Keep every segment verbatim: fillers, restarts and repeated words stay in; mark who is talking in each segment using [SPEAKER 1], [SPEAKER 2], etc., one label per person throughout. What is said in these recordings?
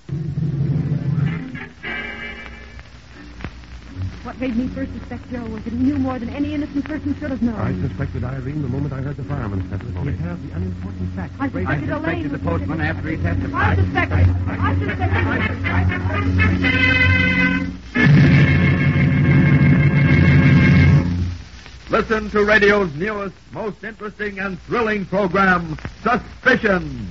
[SPEAKER 1] What made me first suspect Joe was that he knew more than any innocent person should have known.
[SPEAKER 2] I suspected Irene the moment I heard the fireman's testimony.
[SPEAKER 3] You have the unimportant facts.
[SPEAKER 1] I suspected,
[SPEAKER 4] I suspected
[SPEAKER 1] Elaine.
[SPEAKER 4] the postman after he testified.
[SPEAKER 1] I suspected. I suspected.
[SPEAKER 5] Listen to radio's newest, most interesting and thrilling program, Suspicion.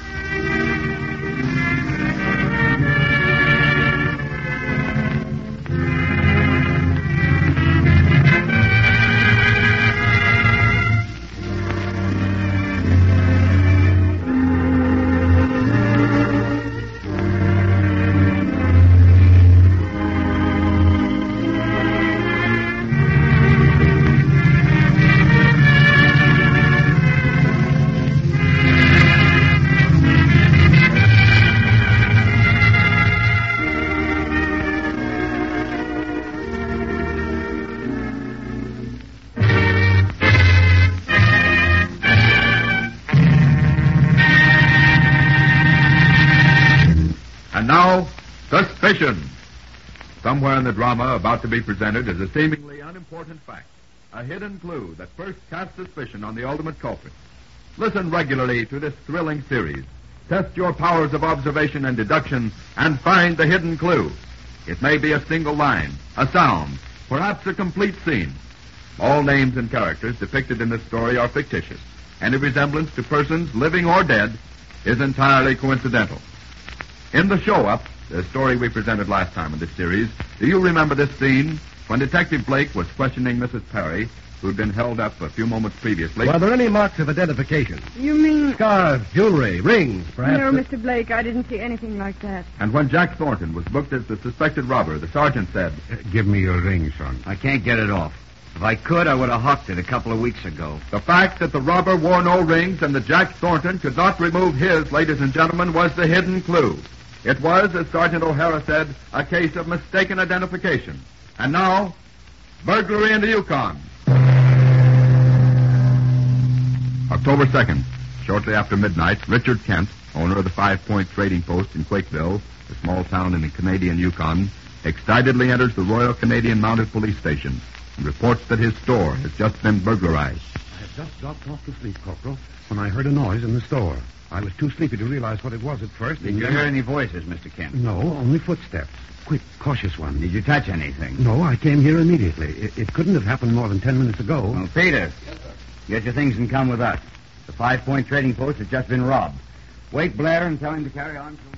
[SPEAKER 5] And now, Suspicion. Somewhere in the drama about to be presented is a seemingly unimportant fact, a hidden clue that first casts suspicion on the ultimate culprit. Listen regularly to this thrilling series. Test your powers of observation and deduction and find the hidden clue. It may be a single line, a sound, perhaps a complete scene. All names and characters depicted in this story are fictitious. Any resemblance to persons, living or dead, is entirely coincidental. In the show-up, the story we presented last time in this series, do you remember this scene when Detective Blake was questioning Missus Perry, who'd been held up a few moments previously?
[SPEAKER 2] Were there any marks of identification?
[SPEAKER 1] You mean...
[SPEAKER 2] Scarves, jewelry, rings, perhaps?
[SPEAKER 1] No,
[SPEAKER 2] uh,
[SPEAKER 1] Mister Blake, I didn't see anything like that.
[SPEAKER 5] And when Jack Thornton was booked as the suspected robber, the sergeant said,
[SPEAKER 2] uh, give me your ring, son.
[SPEAKER 4] I can't get it off. If I could, I would have hucked it a couple of weeks ago.
[SPEAKER 5] the fact that the robber wore no rings and that Jack Thornton could not remove his, ladies and gentlemen, was the hidden clue. It was, as Sergeant O'Hara said, a case of mistaken identification. And now, burglary in the Yukon. October second, shortly after midnight, Richard Kent, owner of the Five Point Trading Post in Quakeville, a small town in the Canadian Yukon, excitedly enters the Royal Canadian Mounted Police Station and reports that his store has just been burglarized.
[SPEAKER 2] I had just dropped off to sleep, Corporal, when I heard a noise in the store. I was too sleepy to realize what it was at first.
[SPEAKER 4] Did you hear any voices, Mister Kent?
[SPEAKER 2] No, only footsteps. Quick, cautious ones.
[SPEAKER 4] Did you touch anything?
[SPEAKER 2] No, I came here immediately. It, it couldn't have happened more than ten minutes ago.
[SPEAKER 4] Well, Peter. Yes, sir. Get your things and come with us. The Five Point Trading Post has just been robbed. Wake Blair and tell him to carry on till we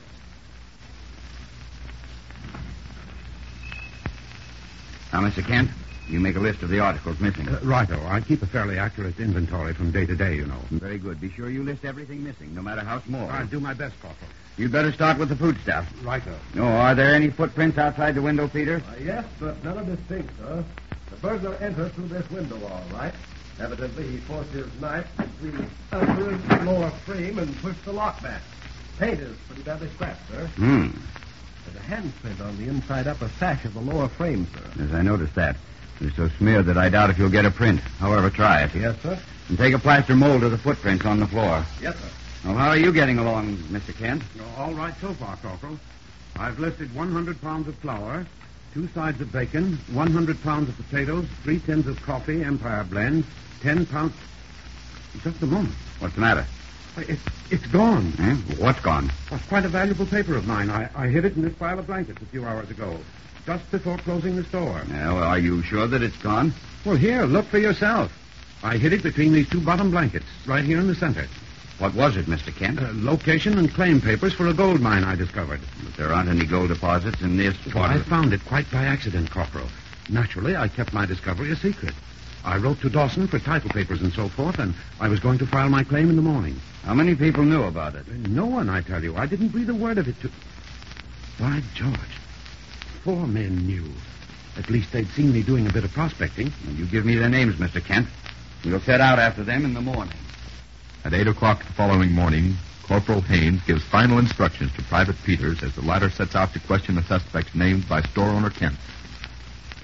[SPEAKER 4] return. Now, Mister Kent, you make a list of the articles missing.
[SPEAKER 2] Uh, righto. I keep a fairly accurate inventory from day to day, you know.
[SPEAKER 4] Very good. Be sure you list everything missing, no matter how small.
[SPEAKER 2] I'll do my best, Corporal.
[SPEAKER 4] You'd better start with the foodstuff.
[SPEAKER 2] Righto.
[SPEAKER 4] No, are there any footprints outside the window, Peter?
[SPEAKER 6] Uh, yes, but none of distinct, sir. The burglar entered through this window, all right. Evidently, he forced his knife between under the lower frame and pushed the lock back. Paint is pretty badly scratched, sir.
[SPEAKER 4] Hmm.
[SPEAKER 6] There's a handprint on the inside upper sash of the lower frame, sir.
[SPEAKER 4] Yes, I noticed that. It's so smeared that I doubt if you'll get a print. However, try it.
[SPEAKER 6] Yes, sir.
[SPEAKER 4] And take a plaster mold of the footprints on the floor.
[SPEAKER 6] Yes, sir.
[SPEAKER 4] Well, how are you getting along, Mister Kent?
[SPEAKER 2] All right so far, Corporal. I've listed one hundred pounds of flour, two sides of bacon, one hundred pounds of potatoes, three tins of coffee, Empire blend, ten pounds... Just a moment.
[SPEAKER 4] What's the matter?
[SPEAKER 2] It's, it's gone.
[SPEAKER 4] Eh? What's gone?
[SPEAKER 2] That's quite a valuable paper of mine. I, I hid it in this pile of blankets a few hours ago, just before closing the store.
[SPEAKER 4] Yeah, well, are you sure that it's gone?
[SPEAKER 2] Well, here, look for yourself. I hid it between these two bottom blankets, right here in the center.
[SPEAKER 4] What was it, Mister Kent?
[SPEAKER 2] Uh, location and claim papers for a gold mine I discovered.
[SPEAKER 4] But there aren't any gold deposits in this
[SPEAKER 2] Well,
[SPEAKER 4] part
[SPEAKER 2] I
[SPEAKER 4] of it.
[SPEAKER 2] found it quite by accident, Corporal. Naturally, I kept my discovery a secret. I wrote to Dawson for title papers and so forth, and I was going to file my claim in the morning.
[SPEAKER 4] How many people knew about it?
[SPEAKER 2] No one, I tell you. I didn't breathe a word of it to... By George. Four men knew. At least they'd seen me doing a bit of prospecting.
[SPEAKER 4] Well, you give me their names, Mister Kent. We'll set out after them in the morning.
[SPEAKER 5] At eight o'clock the following morning, Corporal Haynes gives final instructions to Private Peters as the latter sets out to question the suspects named by store owner Kent.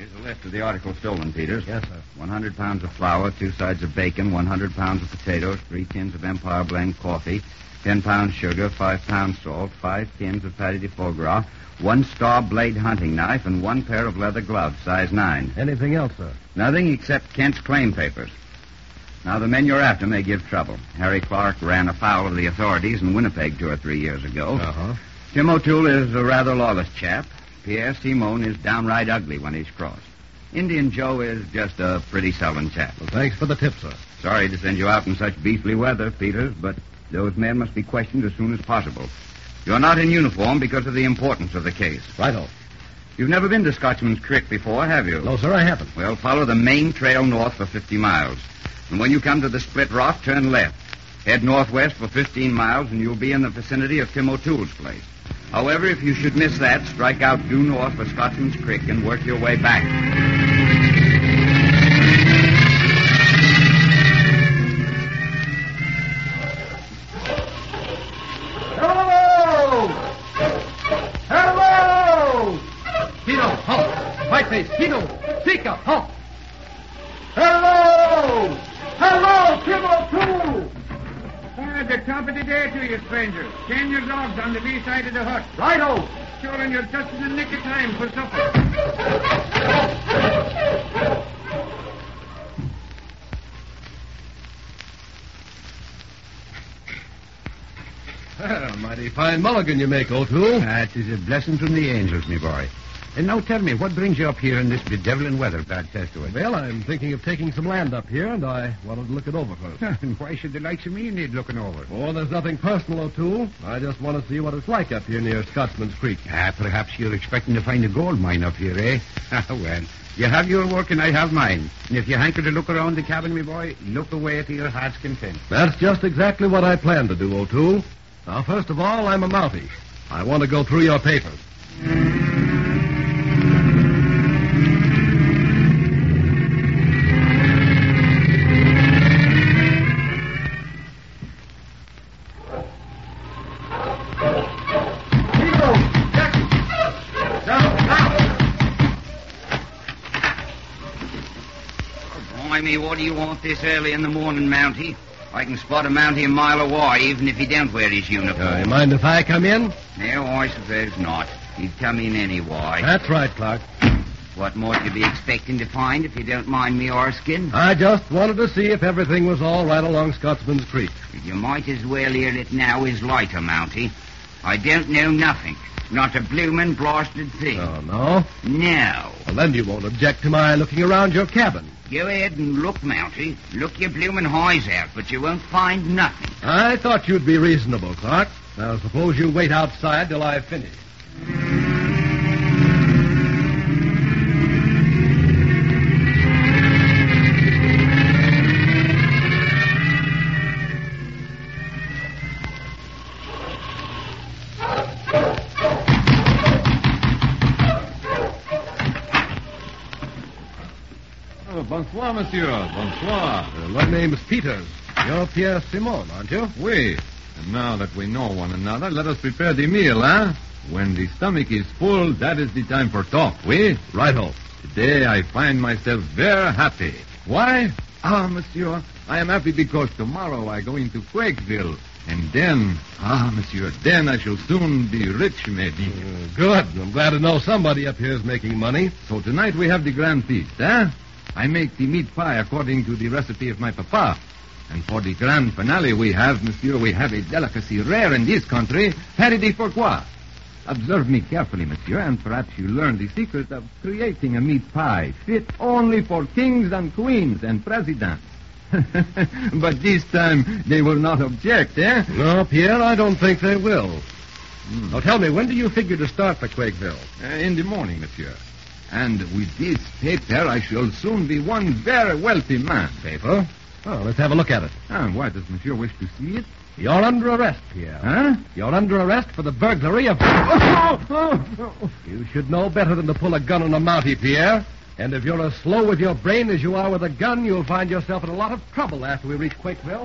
[SPEAKER 4] Here's a list of the articles stolen, Peters.
[SPEAKER 6] Yes, sir.
[SPEAKER 4] one hundred pounds of flour, two sides of bacon, one hundred pounds of potatoes, three tins of Empire blend coffee, ten pounds sugar, five pounds salt, five tins of patty de foie gras, one star blade hunting knife, and one pair of leather gloves, size nine.
[SPEAKER 6] Anything else, sir?
[SPEAKER 4] Nothing except Kent's claim papers. Now, the men you're after may give trouble. Harry Clark ran afoul of the authorities in Winnipeg two or three years ago.
[SPEAKER 6] Uh-huh.
[SPEAKER 4] Tim O'Toole is a rather lawless chap. Pierre Simon is downright ugly when he's crossed. Indian Joe is just a pretty sullen chap.
[SPEAKER 6] Well, thanks for the tip, sir.
[SPEAKER 4] Sorry to send you out in such beastly weather, Peters, but those men must be questioned as soon as possible. You're not in uniform because of the importance of the case.
[SPEAKER 6] Righto.
[SPEAKER 4] You've never been to Scotchman's Creek before, have you?
[SPEAKER 6] No, sir, I haven't.
[SPEAKER 4] Well, follow the main trail north for fifty miles. And when you come to the split rock, turn left. Head northwest for fifteen miles, and you'll be in the vicinity of Tim O'Toole's place. However, if you should miss that, strike out due north for Scotchman's Creek and work your way back.
[SPEAKER 6] Hello! Hello! Tito, halt! Whiteface, Tito, speak up, halt! Hello! Hello, Tim O'Toole!
[SPEAKER 2] Uh, the top of the day to you, stranger. Chain your dogs on the lee side of the hut.
[SPEAKER 6] Righto!
[SPEAKER 2] Sure, and you're just in the nick of time for supper.
[SPEAKER 6] Well, mighty fine mulligan you make, O'Toole.
[SPEAKER 2] That is a blessing from the angels, me boy. And now tell me, what brings you up here in this bedeviling weather, bad says to it?
[SPEAKER 6] Well, I'm thinking of taking some land up here, and I wanted to look it over first.
[SPEAKER 2] And why should the likes of me need looking over?
[SPEAKER 6] Oh, there's nothing personal, O'Toole. I just want to see what it's like up here near Scotsman's Creek.
[SPEAKER 2] Ah, perhaps you're expecting to find a gold mine up here, eh? Well, you have your work and I have mine. And if you hanker to look around the cabin, me boy, look away to your heart's content.
[SPEAKER 6] That's just exactly what I plan to do, O'Toole. Now, first of all, I'm a Mountie. I want to go through your papers.
[SPEAKER 4] Me, what do you want this early in the morning, Mountie? I can spot a Mountie a mile away, even if he don't wear his uniform.
[SPEAKER 6] Uh, you mind if I come in?
[SPEAKER 4] No, I suppose not. He'd come in anyway.
[SPEAKER 6] That's right, Clark.
[SPEAKER 4] What might you be expecting to find, if you don't mind me asking?
[SPEAKER 6] I just wanted to see if everything was all right along Scotsman's Creek.
[SPEAKER 4] You might as well hear it now as later, Mountie. I don't know nothing. Not a bloomin' blasted thing.
[SPEAKER 6] Oh, no?
[SPEAKER 4] No.
[SPEAKER 6] Well, then you won't object to my looking around your cabin.
[SPEAKER 4] Go ahead and look, Mountie. Look your bloomin' eyes out, but you won't find nothing.
[SPEAKER 6] I thought you'd be reasonable, Clark. Now, suppose you wait outside till I finish.
[SPEAKER 5] Oh, bonsoir, monsieur. Bonsoir.
[SPEAKER 6] Uh, my name's Peters. You're Pierre Simon, aren't you?
[SPEAKER 5] Oui. And now that we know one another, let us prepare the meal, eh? When the stomach is full, that is the time for talk, oui?
[SPEAKER 6] Righto.
[SPEAKER 5] Today I find myself very happy. Why? Ah, monsieur, I am happy because tomorrow I go into Quakeville. And then, ah, monsieur, then I shall soon be rich, maybe.
[SPEAKER 6] Uh, good. I'm glad to know somebody up here is making money.
[SPEAKER 5] So tonight we have the grand feast, eh? I make the meat pie according to the recipe of my papa. And for the grand finale we have, monsieur, we have a delicacy rare in this country, patty de foie gras. Observe me carefully, monsieur, and perhaps you learn the secret of creating a meat pie fit only for kings and queens and presidents. But this time they will not object, eh?
[SPEAKER 6] No, Pierre, I don't think they will. Mm. Now, tell me, when do you figure to start for Quakeville?
[SPEAKER 5] Uh, in the morning, monsieur. And with this paper, I shall soon be one very wealthy man.
[SPEAKER 6] Paper? Oh, let's have a look at it.
[SPEAKER 5] Ah, why does monsieur wish to see it?
[SPEAKER 6] You're under arrest, Pierre.
[SPEAKER 5] Huh?
[SPEAKER 6] You're under arrest for the burglary of... You should know better than to pull a gun on a Mountie, Pierre. And if you're as slow with your brain as you are with a gun, you'll find yourself in a lot of trouble after we reach Quakeville.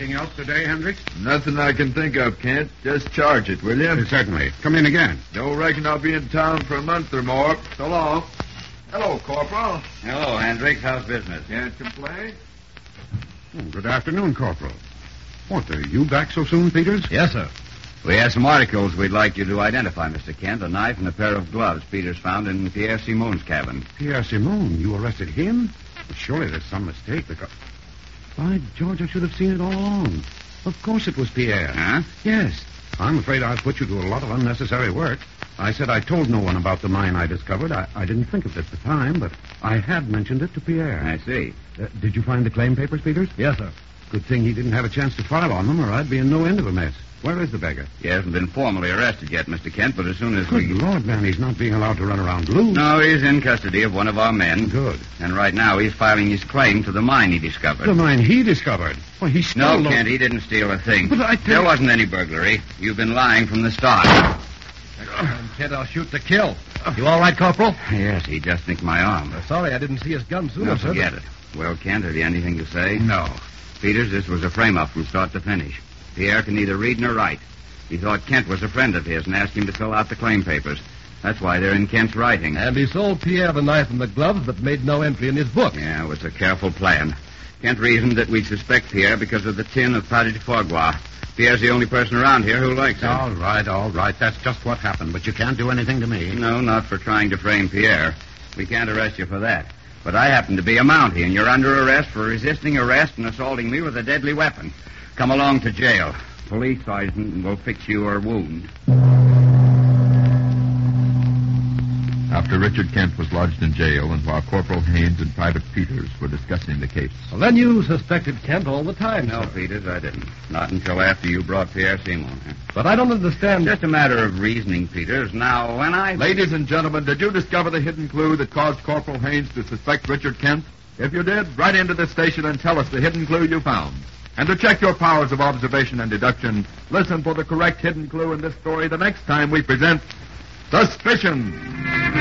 [SPEAKER 2] Anything else today, Hendricks?
[SPEAKER 5] Nothing I can think of, Kent. Just charge it, will you?
[SPEAKER 2] Uh, certainly. Come in again.
[SPEAKER 5] Don't reckon I'll be in town for a month or more. So long. Hello, Corporal.
[SPEAKER 4] Hello, Hendricks. How's business?
[SPEAKER 5] Can't complain.
[SPEAKER 2] Oh, good afternoon, Corporal. What, are you back so soon, Peters?
[SPEAKER 6] Yes, sir.
[SPEAKER 4] We have some articles we'd like you to identify, Mister Kent. A knife and a pair of gloves Peters found in Pierre Simon's cabin.
[SPEAKER 2] Pierre Simon, you arrested him? Well, surely there's some mistake. Because... By George, I should have seen it all along. Of course it was Pierre.
[SPEAKER 4] Huh?
[SPEAKER 2] Yes. I'm afraid I've put you to a lot of unnecessary work. I said I told no one about the mine I discovered. I, I didn't think of it at the time, but I had mentioned it to Pierre.
[SPEAKER 4] I see.
[SPEAKER 2] Uh, did you find the claim papers, Peters?
[SPEAKER 6] Yes, sir.
[SPEAKER 2] Good thing he didn't have a chance to file on them, or I'd be in no end of a mess. Where is the beggar?
[SPEAKER 4] He hasn't been formally arrested yet, Mister Kent, but as soon as
[SPEAKER 2] Good
[SPEAKER 4] we...
[SPEAKER 2] Lord, man, he's not being allowed to run around loose.
[SPEAKER 4] No, he's in custody of one of our men.
[SPEAKER 2] Good.
[SPEAKER 4] And right now he's filing his claim to the mine he discovered.
[SPEAKER 2] The mine he discovered. Well, he stole...
[SPEAKER 4] No,
[SPEAKER 2] the-
[SPEAKER 4] Kent, he didn't steal a thing.
[SPEAKER 2] But I tell
[SPEAKER 4] There
[SPEAKER 2] you-
[SPEAKER 4] wasn't any burglary. You've been lying from the start.
[SPEAKER 6] Kent, I'll shoot to kill. You all right, Corporal?
[SPEAKER 4] Yes, he just nicked my arm.
[SPEAKER 6] Sorry I didn't see his gun sooner,
[SPEAKER 4] No,
[SPEAKER 6] sir.
[SPEAKER 4] forget it. Well, Kent, have you anything to say?
[SPEAKER 2] No.
[SPEAKER 4] Peters, this was a frame-up from start to finish. Pierre can neither read nor write. He thought Kent was a friend of his and asked him to fill out the claim papers. That's why they're in Kent's writing.
[SPEAKER 6] And he sold Pierre the knife and the gloves, but made no entry in his book.
[SPEAKER 4] Yeah, it was a careful plan. Kent reasoned that we'd suspect Pierre because of the tin of pâte de foie gras. Pierre's the only person around here who likes it.
[SPEAKER 2] All right, all right. That's just what happened, but you can't do anything to me.
[SPEAKER 4] No, not for trying to frame Pierre. We can't arrest you for that. But I happen to be a Mountie, and you're under arrest for resisting arrest and assaulting me with a deadly weapon. Come along to jail. Police sergeant will fix your wound.
[SPEAKER 5] After Richard Kent was lodged in jail and while Corporal Haynes and Private Peters were discussing the case.
[SPEAKER 6] Well, then you suspected Kent all the time,
[SPEAKER 4] No,
[SPEAKER 6] sir.
[SPEAKER 4] Peters, I didn't. Not until after you brought Pierre Simon.
[SPEAKER 6] But I don't understand...
[SPEAKER 4] Just a matter of reasoning, Peters. Now, when I...
[SPEAKER 5] Ladies and gentlemen, did you discover the hidden clue that caused Corporal Haynes to suspect Richard Kent? If you did, write into the station and tell us the hidden clue you found. And to check your powers of observation and deduction, listen for the correct hidden clue in this story the next time we present Suspicion.